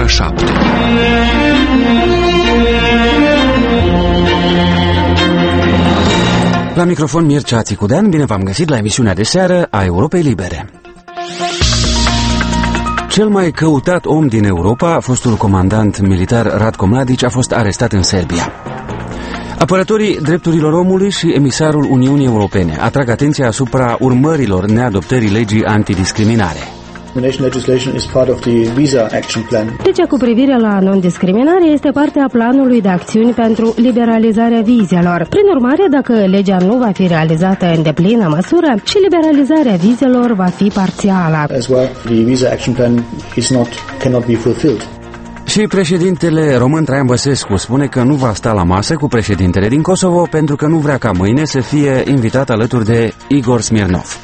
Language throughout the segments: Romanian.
ora 7. La microfon Mircea Țicudean, bine v-am găsit la emisiunea de seară a Europei Libere. Cel mai căutat om din Europa, fostul comandant militar Ratko Mladić, a fost arestat în Serbia. Apărătorii drepturilor omului și emisarul Uniunii Europene atrag atenția asupra urmărilor neadoptării legii antidiscriminare. Legea cu privire la non-discriminare este parte a planului de acțiuni pentru liberalizarea vizelor. Prin urmare, dacă legea nu va fi realizată în deplină măsură, și liberalizarea vizelor va fi parțială. Și președintele român Traian Băsescu spune că nu va sta la masă cu președintele din Kosovo pentru că nu vrea ca mâine să fie invitat alături de Igor Smirnov.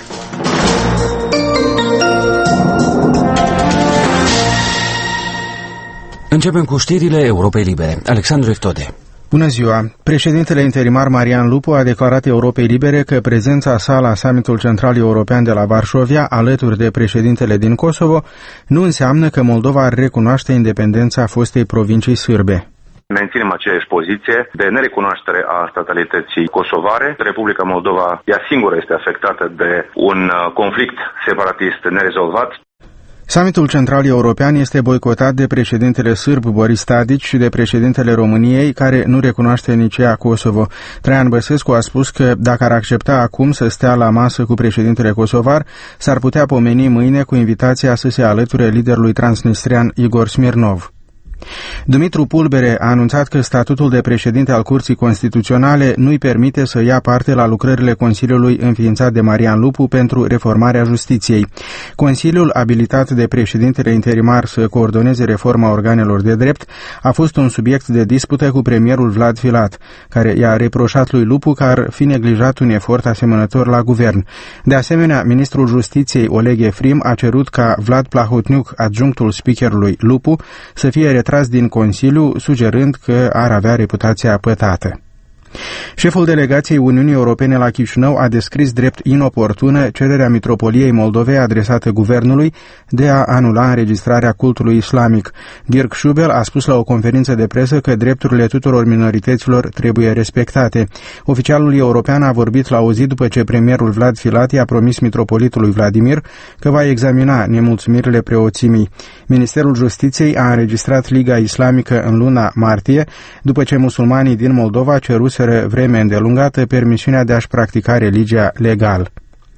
Începem cu știrile Europei Libere. Alexandru Eftode. Bună ziua! Președintele interimar Marian Lupu a declarat Europei Libere că prezența sa la summitul central european de la Varșovia, alături de președintele din Kosovo, nu înseamnă că Moldova ar recunoaște independența fostei provincii sârbe. Menținem aceeași poziție de nerecunoaștere a statalității kosovare. Republica Moldova ea singură este afectată de un conflict separatist nerezolvat. Summitul central european este boicotat de președintele sârb Boris Tadić și de președintele României, care nu recunoaște nici ea Kosovo. Traian Băsescu a spus că dacă ar accepta acum să stea la masă cu președintele kosovar, s-ar putea pomeni mâine cu invitația să se alăture liderului transnistrian Igor Smirnov. Dumitru Pulbere a anunțat că statutul de președinte al Curții Constituționale nu-i permite să ia parte la lucrările Consiliului înființat de Marian Lupu pentru reformarea justiției. Consiliul, abilitat de președintele interimar să coordoneze reforma organelor de drept, a fost un subiect de dispută cu premierul Vlad Filat, care i-a reproșat lui Lupu că ar fi neglijat un efort asemănător la guvern. De asemenea, ministrul Justiției Oleg Efrim a cerut ca Vlad Plahotniuc, adjunctul speakerului Lupu, să fie retras din Consiliu, sugerând că ar avea reputația pătată. Șeful delegației Uniunii Europene la Chișinău a descris drept inoportună cererea Mitropoliei Moldovei adresată guvernului de a anula înregistrarea cultului islamic. Dirk Schubel a spus la o conferință de presă că drepturile tuturor minorităților trebuie respectate. Oficialul european a vorbit la o zi după ce premierul Vlad Filat i-a promis mitropolitului Vladimir că va examina nemulțumirile preoțimii. Ministerul Justiției a înregistrat Liga Islamică în luna martie, după ce musulmanii din Moldova ceruseră vreme îndelungată permisiunea de a-și practica religia legal.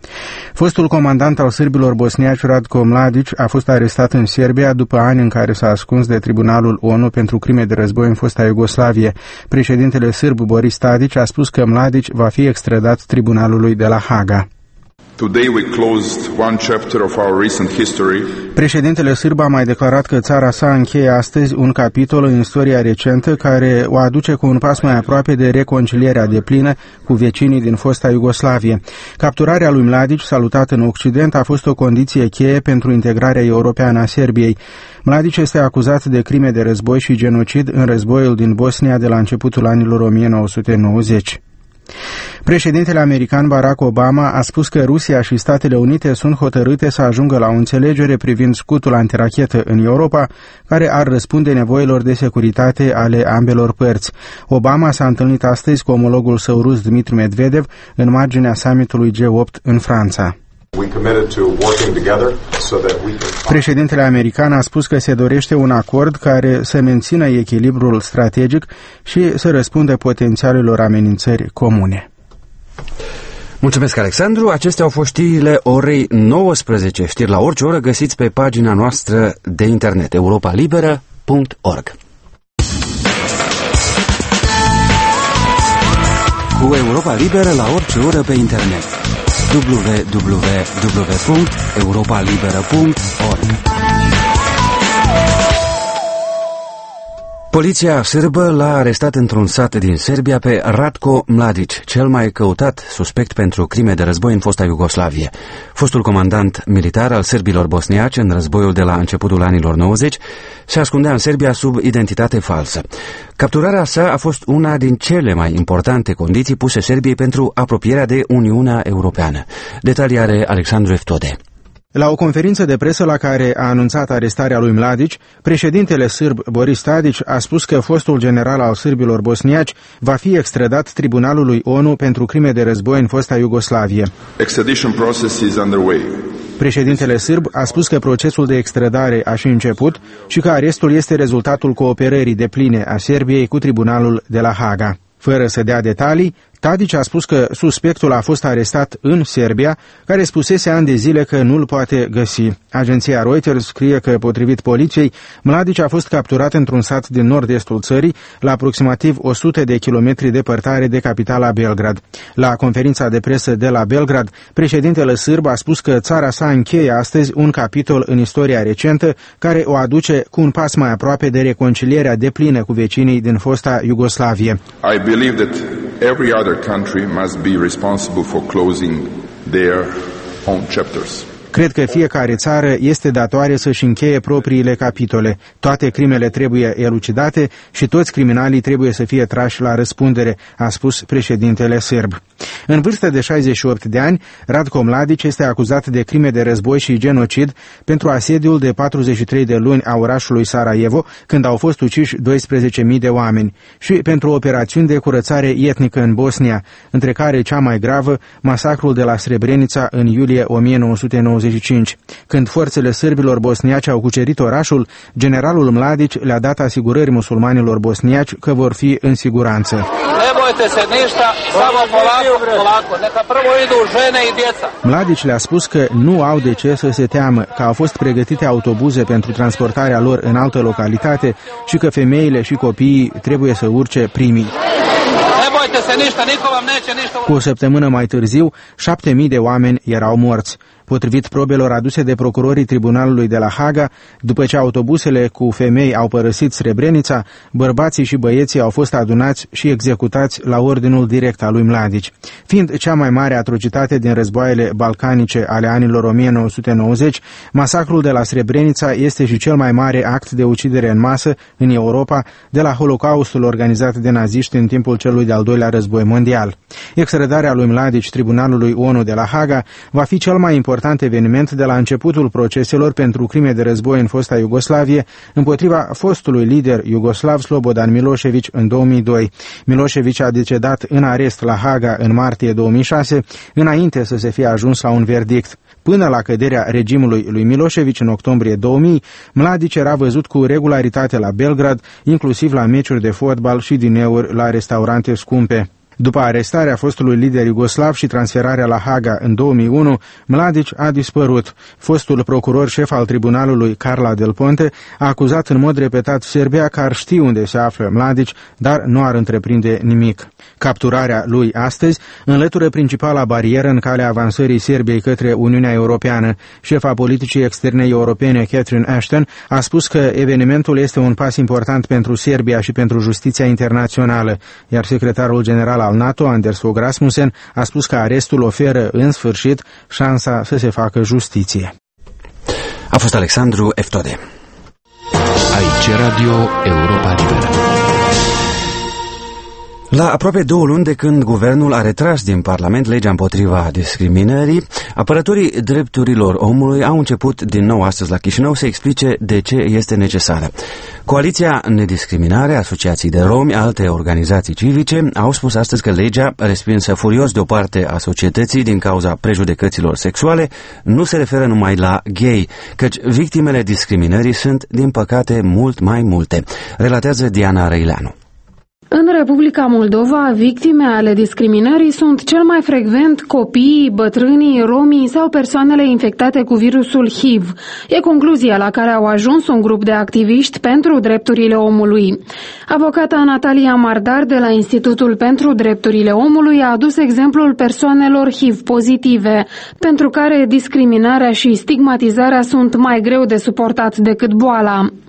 Fostul comandant al sârbilor bosniaci Ratko Mladić a fost arestat în Serbia după ani în care s-a ascuns de Tribunalul ONU pentru crime de război în fosta Iugoslavie. Președintele sârb Boris Tadić a spus că Mladić va fi extradat tribunalului de la Haga. Today we closed one chapter of our recent history. Președintele sârb a mai declarat că țara sa încheie astăzi un capitol în istoria recentă care o aduce cu un pas mai aproape de reconcilierea deplină cu vecinii din fosta Iugoslavie. Capturarea lui Mladić, salutată în Occident, a fost o condiție cheie pentru integrarea europeană a Serbiei. Mladić este acuzat de crime de război și genocid în războiul din Bosnia de la începutul anilor 1990. Președintele american Barack Obama a spus că Rusia și Statele Unite sunt hotărâte să ajungă la o înțelegere privind scutul antirachetă în Europa, care ar răspunde nevoilor de securitate ale ambelor părți. Obama s-a întâlnit astăzi cu omologul său rus Dmitry Medvedev în marginea summitului G8 în Franța. Președintele american a spus că se dorește un acord care să mențină echilibrul strategic și să răspundă potențialelor amenințări comune. Mulțumesc, Alexandru. Acestea au fost știrile orei 19. Știri la orice oră găsiți pe pagina noastră de internet europalibera.org. Cu Europa Liberă la orice oră pe internet www.europalibera.org. Poliția sârbă l-a arestat într-un sat din Serbia pe Ratko Mladić, cel mai căutat suspect pentru crime de război în fosta Iugoslavie. Fostul comandant militar al sârbilor bosniaci în războiul de la începutul anilor 90 se ascundea în Serbia sub identitate falsă. Capturarea sa a fost una din cele mai importante condiții puse Serbiei pentru apropierea de Uniunea Europeană. Detalii are Alexandru Eftode. La o conferință de presă la care a anunțat arestarea lui Mladić, președintele sârb Boris Tadić a spus că fostul general al sârbilor bosniaci va fi extradat Tribunalului ONU pentru crime de război în fosta Iugoslavie. Extradition process is underway. Președintele sârb a spus că procesul de extradare a și început și că arestul este rezultatul cooperării depline a Serbiei cu Tribunalul de la Haga. Fără să dea detalii, Tadić a spus că suspectul a fost arestat în Serbia, care spusese ani de zile că nu-l poate găsi. Agenția Reuters scrie că, potrivit poliției, Mladić a fost capturat într-un sat din nord-estul țării, la aproximativ 100 de kilometri departare de capitala Belgrad. La conferința de presă de la Belgrad, președintele sârb a spus că țara sa încheie astăzi un capitol în istoria recentă care o aduce cu un pas mai aproape de reconcilierea deplină cu vecinii din fosta Iugoslavie. I believe that every other country must be responsible for closing their own chapters. Cred că fiecare țară este datoare să-și încheie propriile capitole. Toate crimele trebuie elucidate și toți criminalii trebuie să fie trași la răspundere, a spus președintele sârb. În vârstă de 68 de ani, Ratko Mladić este acuzat de crime de război și genocid pentru asediul de 43 de luni a orașului Sarajevo, când au fost uciși 12.000 de oameni, și pentru operațiuni de curățare etnică în Bosnia, între care cea mai gravă, masacrul de la Srebrenica în iulie 1995. Când forțele sârbilor bosniaci au cucerit orașul, generalul Mladić le-a dat asigurări musulmanilor bosniaci că vor fi în siguranță. Nemojte se ništa, samo polako, neka prvo idu žene i djeca. Mladić le-a spus că nu au de ce să se teamă, că au fost pregătite autobuze pentru transportarea lor în altă localitate și că femeile și copiii trebuie să urce primii. Cu o săptămână mai târziu, 7.000 de oameni erau morți. Potrivit probelor aduse de procurorii Tribunalului de la Haga, după ce autobuzele cu femei au părăsit Srebrenica, bărbații și băieții au fost adunați și executați la ordinul direct al lui Mladić. Fiind cea mai mare atrocitate din războaiele balcanice ale anilor 1990, masacrul de la Srebrenica este și cel mai mare act de ucidere în masă în Europa de la Holocaustul organizat de naziști în timpul celui de-al doilea război mondial. Extradarea lui Mladić Tribunalului ONU de la Haga va fi cel mai important eveniment de la începutul proceselor pentru crime de război în fosta Iugoslavie împotriva fostului lider iugoslav Slobodan Milošević în 2002. Milošević a decedat în arest la Haga în martie 2006, înainte să se fie ajuns la un verdict. Până la căderea regimului lui Milošević în octombrie 2000, Mladić era văzut cu regularitate la Belgrad, inclusiv la meciuri de fotbal și dineuri la restaurante scumpe. După arestarea fostului lider iugoslav și transferarea la Haga în 2001, Mladić a dispărut. Fostul procuror șef al tribunalului, Carla Del Ponte, a acuzat în mod repetat Serbia că ar ști unde se află Mladić, dar nu ar întreprinde nimic. Capturarea lui astăzi înlătură principala barieră în calea avansării Serbiei către Uniunea Europeană. Șefa politicii externe europene, Catherine Ashton, a spus că evenimentul este un pas important pentru Serbia și pentru justiția internațională, iar secretarul general al NATO, Anders Fogh Rasmussen, a spus că arestul oferă, în sfârșit, șansa să se facă justiție. A fost Alexandru Eftode. Aici Radio Europa Liberă. La aproape 2 luni de când guvernul a retras din Parlament legea împotriva discriminării, apărătorii drepturilor omului au început din nou astăzi la Chișinău să explice de ce este necesară. Coaliția Nediscriminare, asociații de romi, alte organizații civice au spus astăzi că legea, respinsă furios de o parte a societății din cauza prejudecăților sexuale, nu se referă numai la gay, căci victimele discriminării sunt, din păcate, mult mai multe, relatează Diana Răileanu. În Republica Moldova, victime ale discriminării sunt cel mai frecvent copiii, bătrânii, romii sau persoanele infectate cu virusul HIV. E concluzia la care au ajuns un grup de activiști pentru drepturile omului. Avocata Natalia Mardar de la Institutul pentru Drepturile Omului a adus exemplul persoanelor HIV pozitive, pentru care discriminarea și stigmatizarea sunt mai greu de suportat decât boala.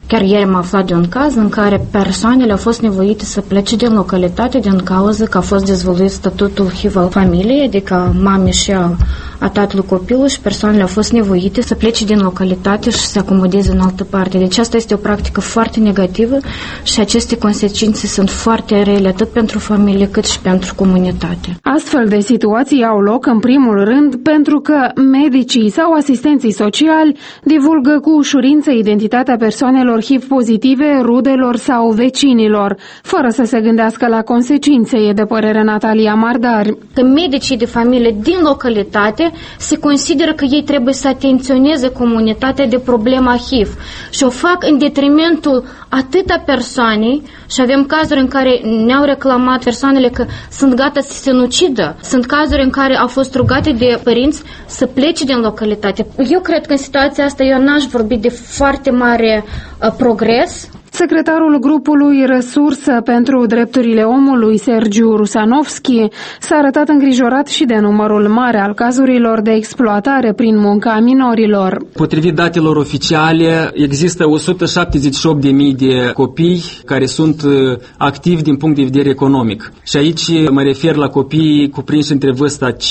Chiar ieri am aflat de un caz în care persoanele au fost nevoite să plece din localitate din cauza că a fost dezvăluit statutul HIV al familiei, adică mame și a tatălui copilul, și persoanele au fost nevoite să plece din localitate și să se acomodeze în altă parte. Deci asta este o practică foarte negativă și aceste consecințe sunt foarte rele atât pentru familie cât și pentru comunitate. Astfel de situații au loc în primul rând pentru că medicii sau asistenții sociali divulgă cu ușurință identitatea persoanelor HIV pozitive, rudelor sau vecinilor, fără să se gândească la consecințe, e de părere Natalia Mardar. Că medicii de familie din localitate se consideră că ei trebuie să atenționeze comunitatea de problema HIV și o fac în detrimentul atâta persoanei, și avem cazuri în care ne-au reclamat persoanele că sunt gata să se sinucidă. Sunt cazuri în care au fost rugate de părinți să plece din localitate. Eu cred că în situația asta eu n-aș vorbi de foarte mare progres. Secretarul grupului Resursă pentru Drepturile Omului, Sergiu Rusanovski, s-a arătat îngrijorat și de numărul mare al cazurilor de exploatare prin muncă a minorilor. Potrivit datelor oficiale, există 178.000 de copii care sunt activi din punct de vedere economic. Și aici mă refer la copiii cuprinși între vârsta 5-17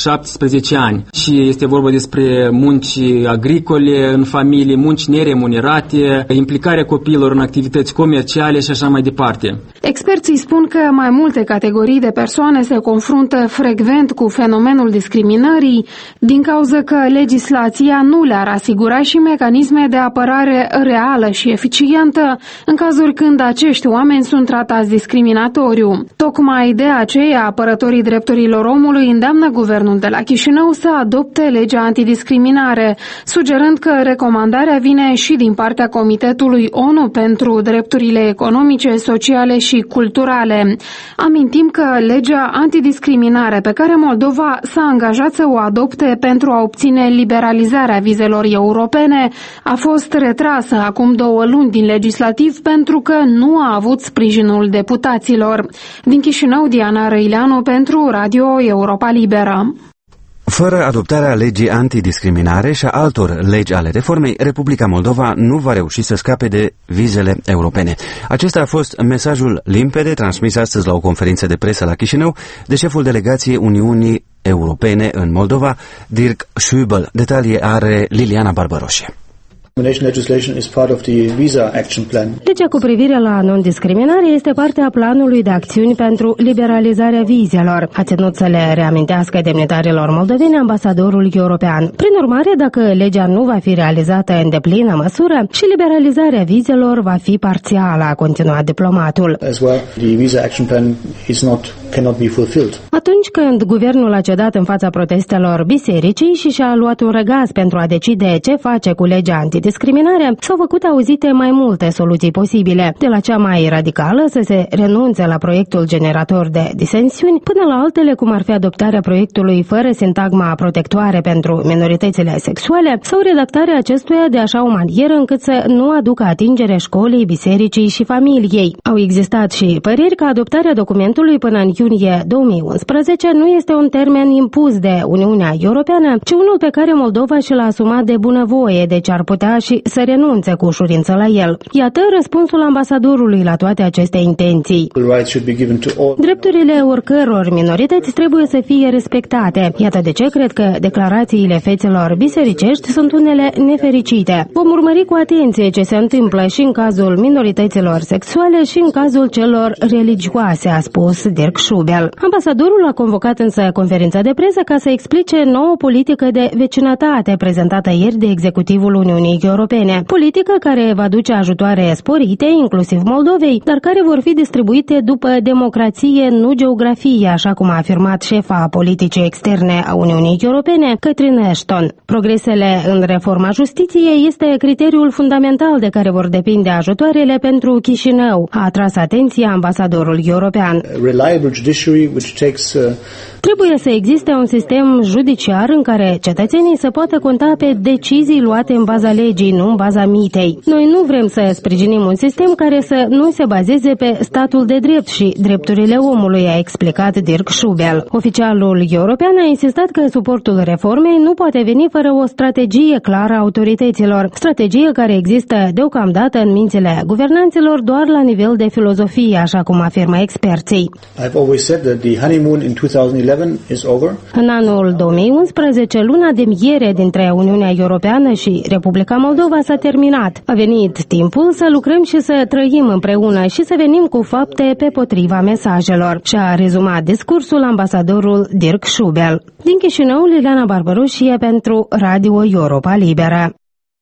ani. Și este vorba despre munci agricole în familie, munci neremunerate, implicarea copiilor în activități comerciale și așa mai departe. Experții spun că mai multe categorii de persoane se confruntă frecvent cu fenomenul discriminării din cauza că legislația nu le-ar asigura și mecanisme de apărare reală și eficientă în cazuri când acești oameni sunt tratați discriminatoriu. Tocmai de aceea, apărătorii drepturilor omului îndeamnă guvernul de la Chișinău să adopte legea antidiscriminare, sugerând că recomandarea vine și din partea Comitetului ONU pentru drepturile economice, sociale și culturale. Amintim că legea antidiscriminare pe care Moldova s-a angajat să o adopte pentru a obține liberalizarea vizelor europene a fost retrasă acum 2 luni din legislativ pentru că nu a avut sprijinul deputaților. Din Chișinău, Diana Răileanu pentru Radio Europa Liberă. Fără adoptarea legii antidiscriminare și a altor legi ale reformei, Republica Moldova nu va reuși să scape de vizele europene. Acesta a fost mesajul limpede transmis astăzi la o conferință de presă la Chișinău de șeful delegației Uniunii Europene în Moldova, Dirk Schübel. Detalii are Liliana Barbaroșe. Legea cu privire la non-discriminare este parte a planului de acțiuni pentru liberalizarea vizelor, a ținut să le reamintească demnitarilor moldoveni ambasadorul european. Prin urmare, dacă legea nu va fi realizată în deplină măsură, și liberalizarea vizelor va fi parțială, a continuat diplomatul. Atunci când guvernul a cedat în fața protestelor bisericii și și-a luat un răgaz pentru a decide ce face cu legea antidiscriminare, s-au făcut auzite mai multe soluții posibile, de la cea mai radicală să se renunțe la proiectul generator de disensiuni, până la altele cum ar fi adoptarea proiectului fără sintagma protectoare pentru minoritățile sexuale sau redactarea acestuia de așa o manieră încât să nu aducă atingere școlii, bisericii și familiei. Au existat și păreri că adoptarea documentului până în iunie 2011 nu este un termen impus de Uniunea Europeană, ci unul pe care Moldova și l-a asumat de bunăvoie, deci ar putea și să renunțe cu ușurință la el. Iată răspunsul ambasadorului la toate aceste intenții. Drepturile oricăror minorități trebuie să fie respectate. Iată de ce cred că declarațiile fețelor bisericești sunt unele nefericite. Vom urmări cu atenție ce se întâmplă și în cazul minorităților sexuale și în cazul celor religioase, a spus Dirk Schübel. Ambasadorul a convocat însă conferința de presă ca să explice nouă politică de vecinătate prezentată ieri de executivul Uniunii Europene. Politică care va duce ajutoare sporite, inclusiv Moldovei, dar care vor fi distribuite după democrație, nu geografie, așa cum a afirmat șefa politicii externe a Uniunii Europene, Catherine Ashton. Progresele în reforma justiției este criteriul fundamental de care vor depinde ajutoarele pentru Chișinău, a atras atenția ambasadorul european. judiciary which takes Trebuie să existe un sistem judiciar în care cetățenii să poată conta pe decizii luate în baza legii, nu în baza mitei. Noi nu vrem să sprijinim un sistem care să nu se bazeze pe statul de drept și drepturile omului, a explicat Dirk Schubel. Oficialul european a insistat că suportul reformei nu poate veni fără o strategie clară a autorităților, strategie care există deocamdată în mințile guvernanților doar la nivel de filozofie, așa cum afirmă experții. I've always said that the honeymoon in 2011 is over. În anul 2011, luna de miere dintre Uniunea Europeană și Republica Moldova s-a terminat. A venit timpul să lucrăm și să trăim împreună și să venim cu fapte pe potriva mesajelor, și-a rezumat discursul ambasadorul Dirk Schubel. Din Chișinău, Liliana Barbaroșie pentru Radio Europa Liberă.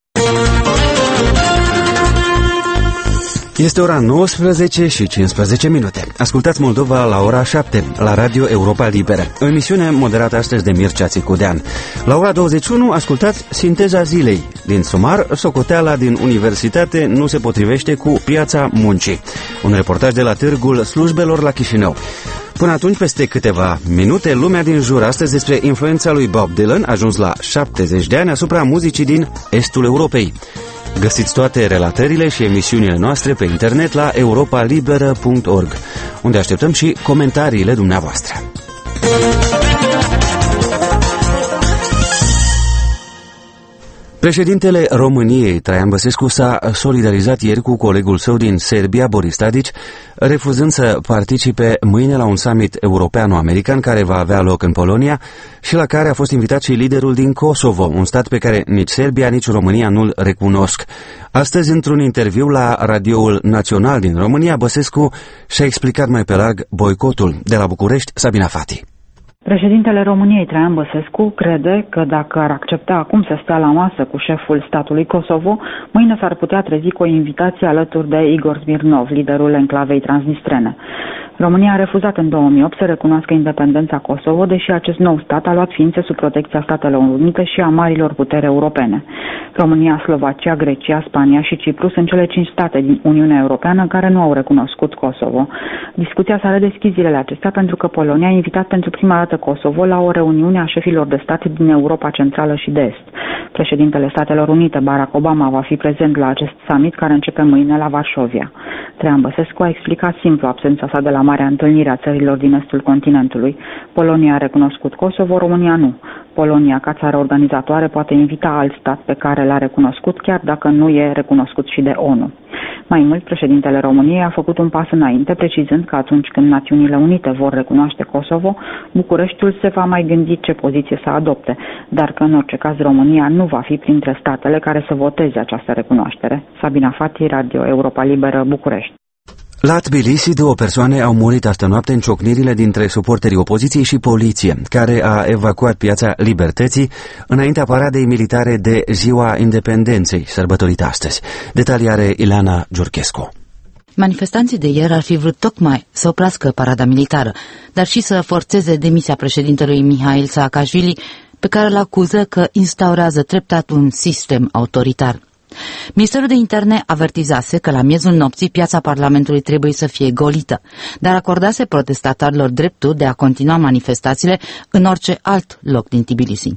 Este ora 19 și 15 minute. Ascultați Moldova la ora 7, la Radio Europa Liberă. O emisiune moderată astăzi de Mircea Țicudean. La ora 21 ascultați Sinteza zilei. Din sumar, socoteala din universitate nu se potrivește cu piața muncii. Un reportaj de la Târgul Slujbelor la Chișinău. Până atunci, peste câteva minute, lumea din jur, astăzi despre influența lui Bob Dylan, ajuns la 70 de ani, asupra muzicii din estul Europei. Găsiți toate relatările și emisiunile noastre pe internet la europalibera.org, unde așteptăm și comentariile dumneavoastră. Președintele României, Traian Băsescu, s-a solidarizat ieri cu colegul său din Serbia, Boris Tadic, refuzând să participe mâine la un summit european-american care va avea loc în Polonia și la care a fost invitat și liderul din Kosovo, un stat pe care nici Serbia, nici România nu-l recunosc. Astăzi, într-un interviu la Radioul Național din România, Băsescu și-a explicat mai pe larg boicotul. De la București, Sabina Fati. Președintele României, Traian Băsescu, crede că dacă ar accepta acum să stea la masă cu șeful statului Kosovo, mâine s-ar putea trezi cu o invitație alături de Igor Smirnov, liderul enclavei transnistrene. România a refuzat în 2008 să recunoască independența Kosovo, deși acest nou stat a luat ființe sub protecția Statelor Unite și a marilor puteri europene. România, Slovacia, Grecia, Spania și Cipru sunt cele 5 state din Uniunea Europeană care nu au recunoscut Kosovo. Discuția s-a redeschis zilele acestea pentru că Polonia a invitat pentru prima dată Kosovo la o reuniune a șefilor de stat din Europa Centrală și de Est. Președintele Statelor Unite, Barack Obama, va fi prezent la acest summit care începe mâine la Varșovia. Traian Băsescu a explicat simplu absența sa de la marea întâlnire a țărilor din estul continentului. Polonia a recunoscut Kosovo, România nu. Polonia, ca țară organizatoare, poate invita alt stat pe care l-a recunoscut, chiar dacă nu e recunoscut și de ONU. Mai mult, președintele României a făcut un pas înainte, precizând că atunci când Națiunile Unite vor recunoaște Kosovo, Bucureștiul se va mai gândi ce poziție să adopte, dar că în orice caz România nu va fi printre statele care să voteze această recunoaștere. Sabina Fati, Radio Europa Liberă, București. La Tbilisi, 2 persoane au murit astă noapte în ciocnirile dintre suporterii opoziției și poliție, care a evacuat Piața Libertății înaintea paradei militare de Ziua Independenței, sărbătorită astăzi. Detalii are Ileana Giurchescu. Manifestanții de ieri ar fi vrut tocmai să oprească parada militară, dar și să forțeze demisia președintelui Mihail Saakashvili, pe care îl acuză că instaurează treptat un sistem autoritar. Ministerul de Interne avertizase că la miezul nopții piața Parlamentului trebuie să fie golită, dar acordase protestatarilor dreptul de a continua manifestațiile în orice alt loc din Tbilisi.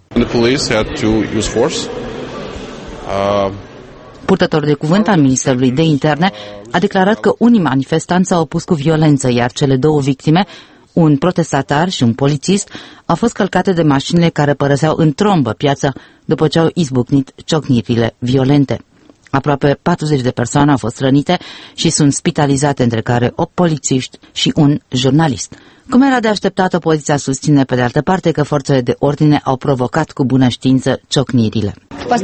Purtătorul de cuvânt al Ministerului de Interne a declarat că unii manifestanți s-au opus cu violență, iar cele 2 victime, un protestatar și un polițist, au fost călcate de mașinile care părăseau în trombă piața după ce au izbucnit ciocnirile violente. Aproape 40 de persoane au fost rănite și sunt spitalizate, între care 8 polițiști și un jurnalist. Cum era de așteptat, opoziția susține pe de altă parte că forțele de ordine au provocat cu bună știință ciocnirile.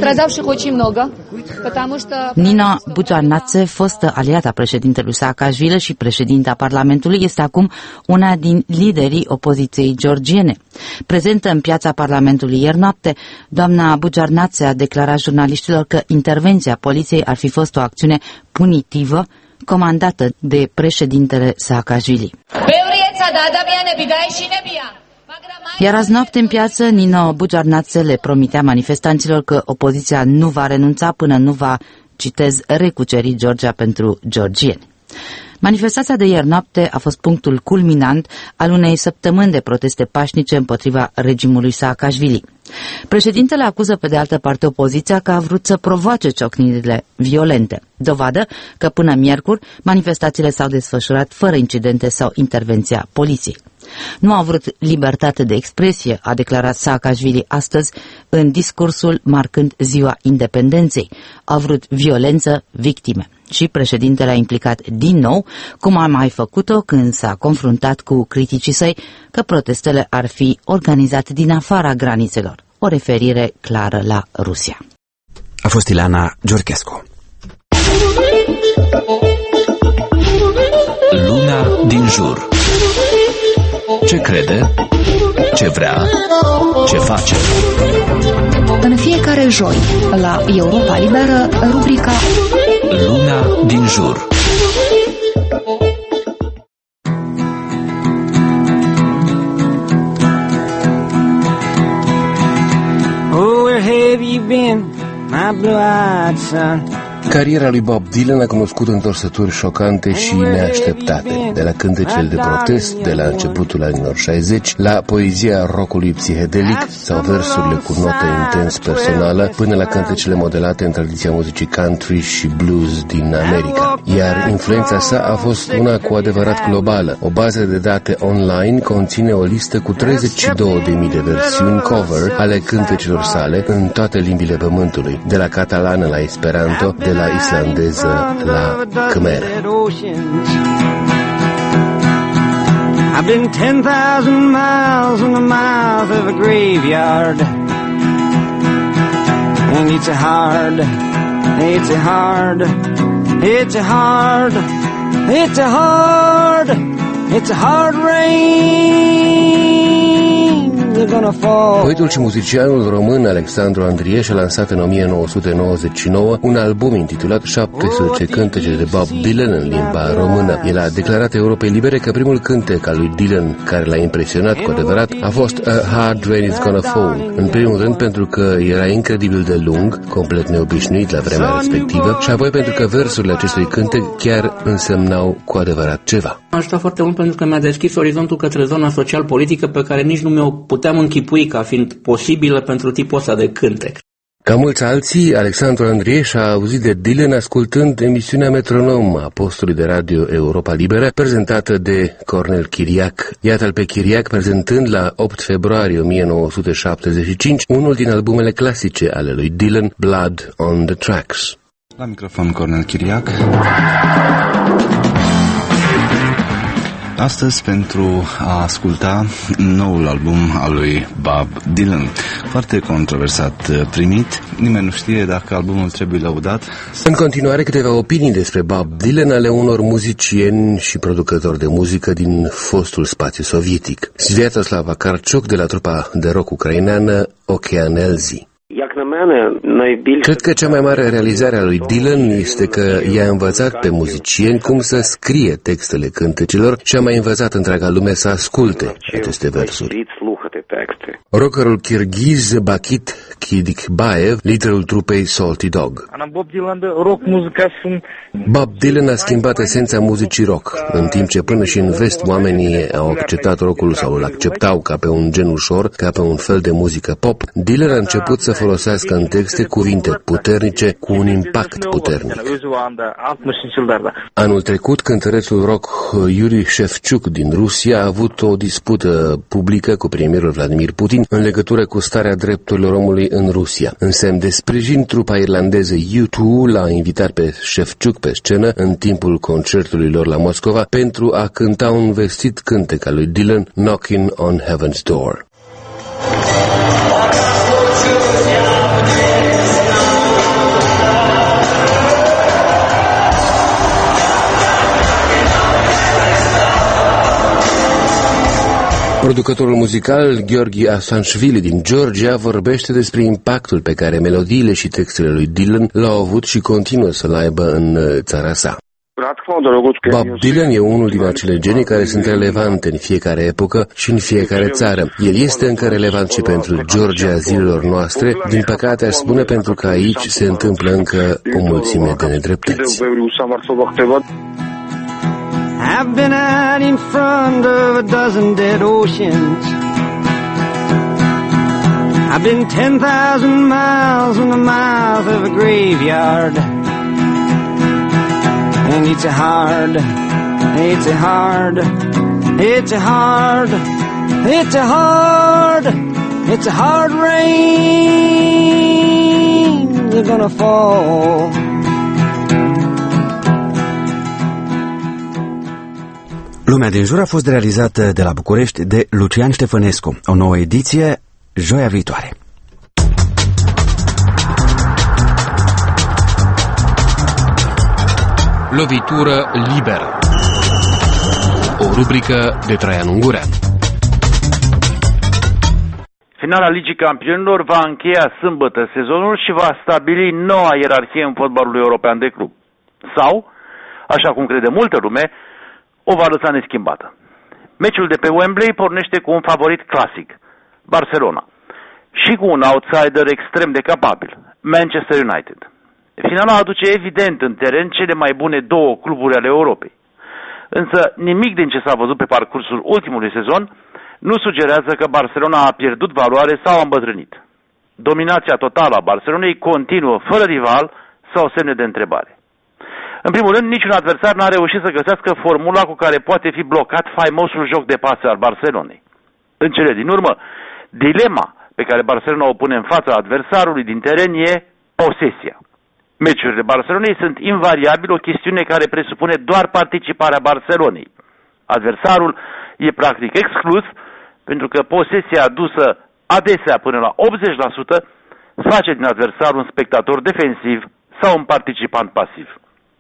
Nina Bujarnațe, fostă aliata președintelui Saakashvili și președinta Parlamentului, este acum una din liderii opoziției georgiene. Prezentă în piața Parlamentului ieri noapte, doamna Bujarnațe a declarat jurnaliștilor că intervenția poliției ar fi fost o acțiune punitivă comandată de președintele Saakashvili. Iar azi noapte în piață, Nino Bujarnațe le promitea manifestanților că opoziția nu va renunța până nu va, citez, recuceri Georgia pentru georgieni. Manifestația de ieri noapte a fost punctul culminant al unei săptămâni de proteste pașnice împotriva regimului Saakashvili. Președintele acuză pe de altă parte opoziția că a vrut să provoace ciocnirile violente, dovadă că până miercuri manifestațiile s-au desfășurat fără incidente sau intervenția poliției. Nu a vrut libertate de expresie, a declarat Saakashvili astăzi în discursul marcând ziua independenței. A vrut violență, victime. Și președintele a implicat din nou, cum a mai făcut-o când s-a confruntat cu criticii săi, că protestele ar fi organizate din afara granițelor. O referire clară la Rusia. A fost Ileana Giorchescu. Luna din jur. Ce crede? Ce vrea? Ce face? În fiecare joi, la Europa Liberă, rubrica Luna din jur. Oh, where have you been, my blue-eyed son? Cariera lui Bob Dylan a cunoscut întorsături șocante și neașteptate, de la cântecele de protest de la începutul anilor 60, la poezia rockului psihedelic sau versurile cu notă intens personală, până la cântecele modelate în tradiția muzicii country și blues din America. Iar influența sa a fost una cu adevărat globală. O bază de date online conține o listă cu 32.000 de versiuni cover ale cântecilor sale în toate limbile pământului, de la catalană la esperanto, de la islandeză la khmer. I've been 10,000 miles in the mouth of a graveyard, and it's a hard rain. Poetul și muzicianul român Alexandru Andrieș a lansat în 1999 un album intitulat 17 cântece de Bob Dylan în limba română. El a declarat Europei Libere că primul cântec al lui Dylan care l-a impresionat cu adevărat a fost A Hard Rain Is Gonna Fall. În primul rând pentru că era incredibil de lung, complet neobișnuit la vremea respectivă, și apoi pentru că versurile acestui cântec chiar însemnau cu adevărat ceva. M-a ajutat foarte mult pentru că mi-a deschis orizontul către zona social-politică pe care nici nu mi-o puteam închipui ca fiind posibilă pentru tipul ăsta de cântec. Ca mulți alții, Alexandru Andrieș a auzit de Dylan ascultând emisiunea Metronom a postului de radio Europa Liberă, prezentată de Cornel Chiriac. Iată-l pe Chiriac prezentând la 8 februarie 1975 unul din albumele clasice ale lui Dylan, Blood on the Tracks. La microfon Cornel Chiriac. Astăzi pentru a asculta noul album al lui Bob Dylan, foarte controversat primit, nimeni nu știe dacă albumul trebuie lăudat. În continuare câteva opinii despre Bob Dylan ale unor muzicieni și producători de muzică din fostul spațiu sovietic. Sviatoslava Karciuk de la trupa de rock ucraineană Okean Elzi. Cred că cea mai mare realizare a lui Dylan este că i-a învățat pe muzicieni cum să scrie textele cântecelor și a mai învățat întreaga lume să asculte aceste versuri. Rockerul kirghiz Bakit Kidikbaev, liderul trupei Salty Dog. Bob Dylan a schimbat esența muzicii rock, în timp ce până și în vest oamenii au acceptat rockul sau îl acceptau ca pe un gen ușor, ca pe un fel de muzică pop. Dylan a început să folosească în texte cuvinte puternice cu un impact puternic. Anul trecut, cântărețul rock Yuri Shevchuk din Rusia a avut o dispută publică cu premierul Vladimir Putin în legătură cu starea drepturilor omului în Rusia. În semn de sprijin, trupa irlandeză U2 l-a invitat pe Shevchuk pe scenă în timpul concertului lor la Moscova pentru a cânta un vestit cântec al lui Dylan, Knocking on Heaven's Door. Producătorul muzical Gheorghe Asanshvili din Georgia vorbește despre impactul pe care melodiile și textele lui Dylan l-au avut și continuă să-l aibă în țara sa. Bob Dylan e unul din acele genii care sunt relevante în fiecare epocă și în fiecare țară. El este încă relevant și pentru Georgia zilelor noastre, din păcate aș spune pentru că aici se întâmplă încă o mulțime de nedreptăți. I've been out in front of a dozen dead oceans. I've been 10,000 miles in the mouth of a graveyard. And it's a hard rain you're gonna fall. Lumea din jur a fost realizată de la București de Lucian Ștefănescu. O nouă ediție joia viitoare. Lovitură liberă. O rubrică de Traian Ungurean. Finala Ligii Campionilor va încheia sâmbătă sezonul și va stabili noua ierarhie în fotbalul european de club. Sau, așa cum crede multă lume, o va lăsa neschimbată. Meciul de pe Wembley pornește cu un favorit clasic, Barcelona, și cu un outsider extrem de capabil, Manchester United. Finala aduce evident în teren cele mai bune două cluburi ale Europei. Însă nimic din ce s-a văzut pe parcursul ultimului sezon nu sugerează că Barcelona a pierdut valoare sau a îmbătrânit. Dominația totală a Barcelonei continuă fără rival sau semne de întrebare. În primul rând, niciun adversar n-a reușit să găsească formula cu care poate fi blocat faimosul joc de pase al Barcelonei. În cele din urmă, dilema pe care Barcelona o pune în fața adversarului din teren e posesia. Meciurile Barcelonei sunt invariabil o chestiune care presupune doar participarea Barcelonei. Adversarul e practic exclus pentru că posesia adusă adesea până la 80% face din adversar un spectator defensiv sau un participant pasiv.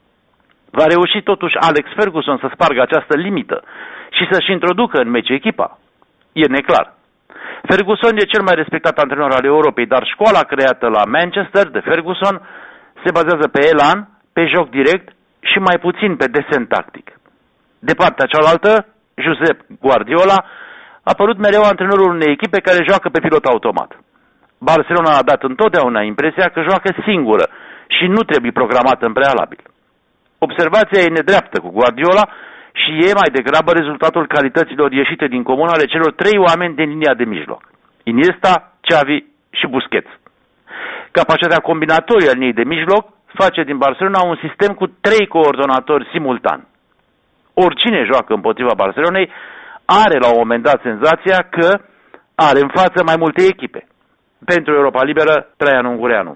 Va reuși totuși Alex Ferguson să spargă această limită și să-și introducă în meci echipa? E neclar. Ferguson e cel mai respectat antrenor al Europei, dar școala creată la Manchester de Ferguson se bazează pe elan, pe joc direct și mai puțin pe desen tactic. De partea cealaltă, Josep Guardiola a părut mereu antrenorul unei echipe care joacă pe pilot automat. Barcelona a dat întotdeauna impresia că joacă singură și nu trebuie programată în prealabil. Observația e nedreaptă cu Guardiola și e mai degrabă rezultatul calităților ieșite din comun ale celor trei oameni din linia de mijloc: Iniesta, Xavi și Busquets. Capacitatea combinatorie a liniei de mijloc face din Barcelona un sistem cu trei coordonatori simultan. Oricine joacă împotriva Barcelonei are la un moment dat senzația că are în față mai multe echipe. Pentru Europa Liberă, Traian Ungureanu.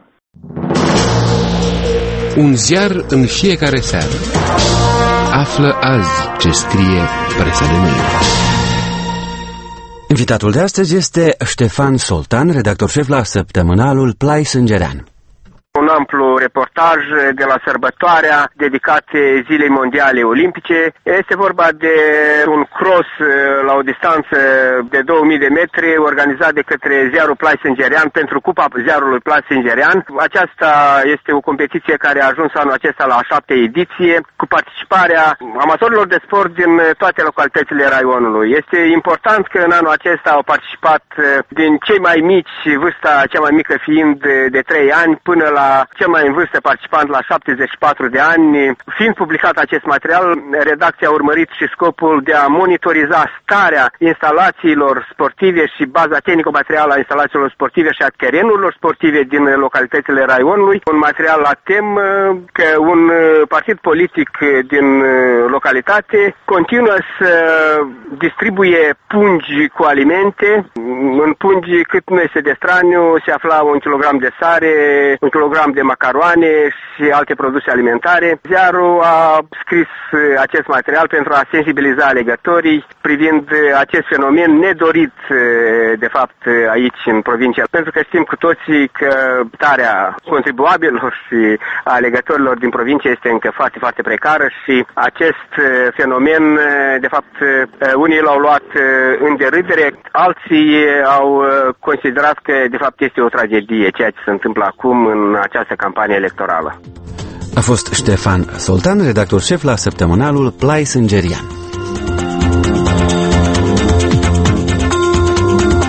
Un ziar în fiecare seară. Află azi ce scrie presa de mâine. Invitatul de astăzi este Ștefan Soltan, redactor șef la săptămânalul Plai Sângerean. Un amplu reportaj de la sărbătoarea dedicată Zilei Mondiale Olimpice. Este vorba de un cross la o distanță de 2000 de metri organizat de către ziarul Plai Sângerean pentru Cupa ziarului Plai Sângerean. Aceasta este o competiție care a ajuns anul acesta la a 7-a ediție cu participarea amatorilor de sport din toate localitățile raionului. Este important că în anul acesta au participat din cei mai mici, vârsta cea mai mică fiind de 3 ani, până la cel mai în vârstă participant la 74 de ani. Fiind publicat acest material, redacția a urmărit și scopul de a monitoriza starea instalațiilor sportive și baza tehnico-materială a instalațiilor sportive și a terenurilor sportive din localitățile raionului. Un material la temă că un partid politic din localitate continuă să distribuie pungi cu alimente. În pungi, cât nu este de straniu, se afla 1 kilogram de sare, 1 kilogram de macaroane și alte produse alimentare. Ziarul a scris acest material pentru a sensibiliza alegătorii privind acest fenomen nedorit, de fapt, aici în provincia. Pentru că știm cu toții că starea contribuabililor și a alegătorilor din provincie este încă foarte, foarte precară și acest fenomen, de fapt, unii l-au luat în derâdere, alții au considerat că, de fapt, este o tragedie ceea ce se întâmplă acum în această campanie electorală. A fost Ștefan Soltan, redactor șef la săptămânalul Plai Sângerian.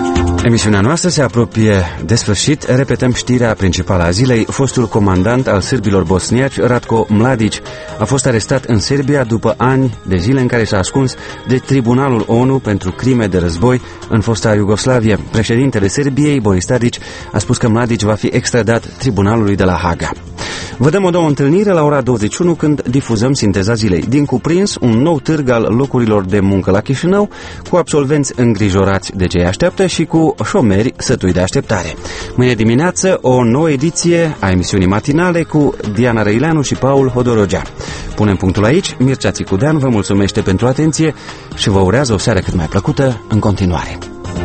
Emisiunea noastră se apropie de sfârșit. Repetăm știrea principală a zilei. Fostul comandant al sârbilor bosniaci, Ratko Mladić, a fost arestat în Serbia după ani de zile în care s-a ascuns de Tribunalul ONU pentru crime de război în fosta Iugoslavie. Președintele Serbiei, Boris Tadić, a spus că Mladić va fi extradat tribunalului de la Haga. Vă dăm o nouă întâlnire la ora 21 când difuzăm sinteza zilei. Din cuprins, un nou târg al locurilor de muncă la Chișinău, cu absolvenți îngrijorați de ce îi așteaptă și cu șomeri sătui de așteptare. Mâine dimineață, o nouă ediție a emisiunii matinale cu Diana Răileanu și Paul Hodorogea. Punem punctul aici. Mircea Țicudean vă mulțumește pentru atenție și vă urează o seară cât mai plăcută în continuare.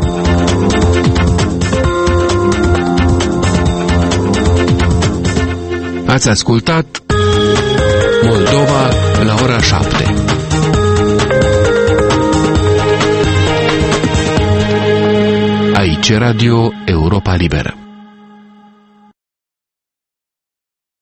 Ați ascultat Moldova la ora 7. Aici Radio Europa Liberă.